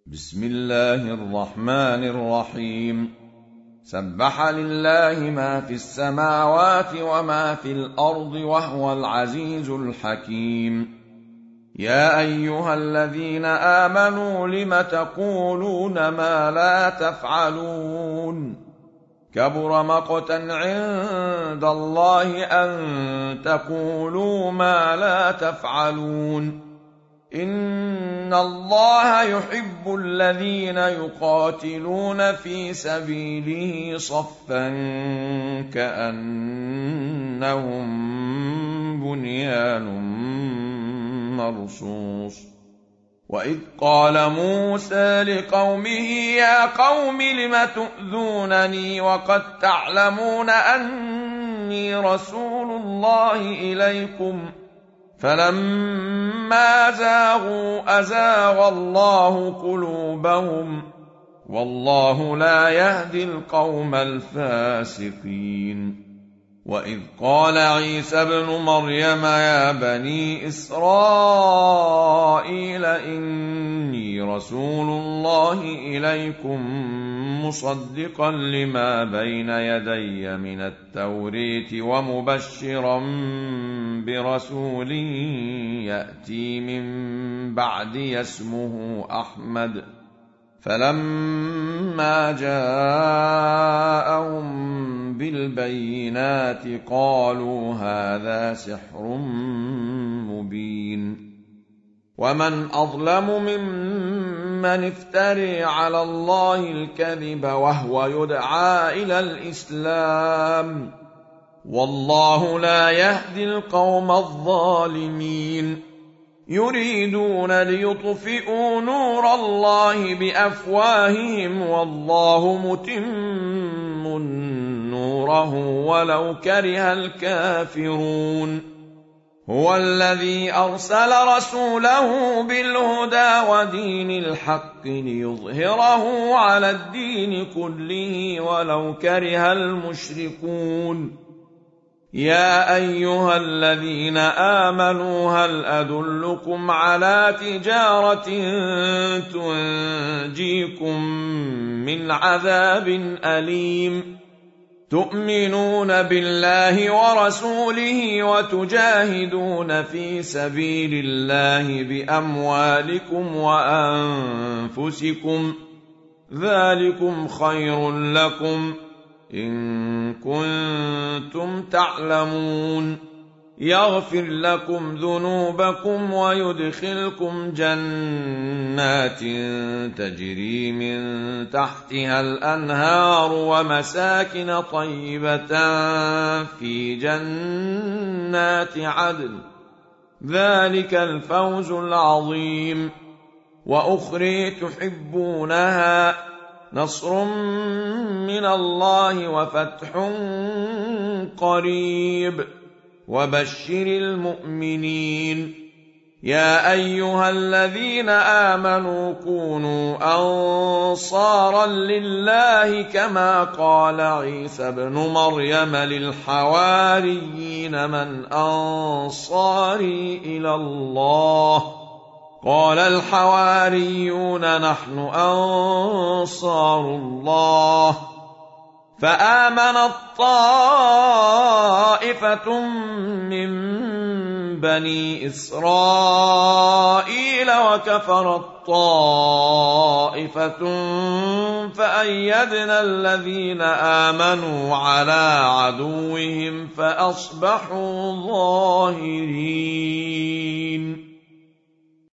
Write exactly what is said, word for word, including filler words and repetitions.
بسم الله الرحمن الرحيم سبح لله ما في السماوات وما في الأرض وهو العزيز الحكيم. يا أيها الذين آمنوا لم تقولون ما لا تفعلون كبر مقتا عند الله أن تقولوا ما لا تفعلون. إن الله يحب الذين يقاتلون في سبيله صفا كأنهم بنيان مرصوص. وإذ قال موسى لقومه يا قوم لم تؤذونني وقد تعلمون أني رسول الله إليكم فلما زاغوا أزاغ الله قلوبهم والله لا يهدي القوم الفاسقين. وإذ قال عيسى ابن مريم يا بني إسرائيل إني رسول الله إليكم مصدقا لما بين يدي من التوريت ومبشرا برسول يأتي من بعدي اسمه أحمد. فلما جاءهم بالبينات قالوا هذا سحر مبين. ومن أظلم ممن افتري على الله الكذب وهو يدعى إلى الإسلام والله لا يهدي القوم الظالمين. يريدون ليطفئوا نور الله بأفواههم والله متم نوره ولو كره الكافرون. هو الذي أرسل رسوله بالهدى ودين الحق ليظهره على الدين كله ولو كره المشركون. يا أيها الذين آمنوا هل أدلكم على تجارة تنجيكم من عذاب أليم تؤمنون بالله ورسوله وتجاهدون في سبيل الله بأموالكم وأنفسكم ذلكم خير لكم إن كنتم تعلمون. يغفر لكم ذنوبكم ويدخلكم جنات تجري من تحتها الأنهار ومساكن طيبة في جنات عدن ذلك الفوز العظيم. وأخرى تحبونها نصر من الله وفتح قريب وبشر المؤمنين. يا أيها الذين آمنوا كونوا أنصارا لله كما قال عيسى ابن مريم للحواريين من أنصاري إلى الله قال الحواريون نحن أنصار الله. فآمنت طائفة من بني إسرائيل وكفرت طائفة فأيدنا الذين آمنوا على عدوهم فأصبحوا ظاهرين.